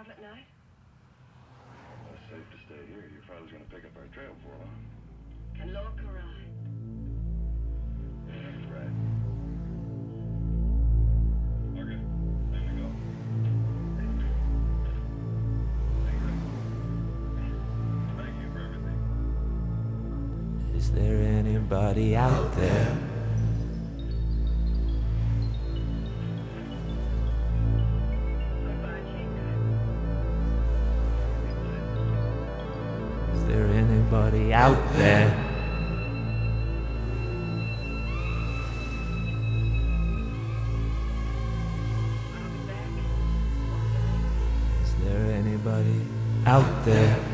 at night? Well, it's safe to stay here. Your father's gonna pick up our trail for long. Can Lorca ride? Yeah, he's right. Okay, time to go. Thank you for everything. Is there anybody out there? Goodbye, Tinker. Is there anybody out there? I'll be back. Is there anybody out there?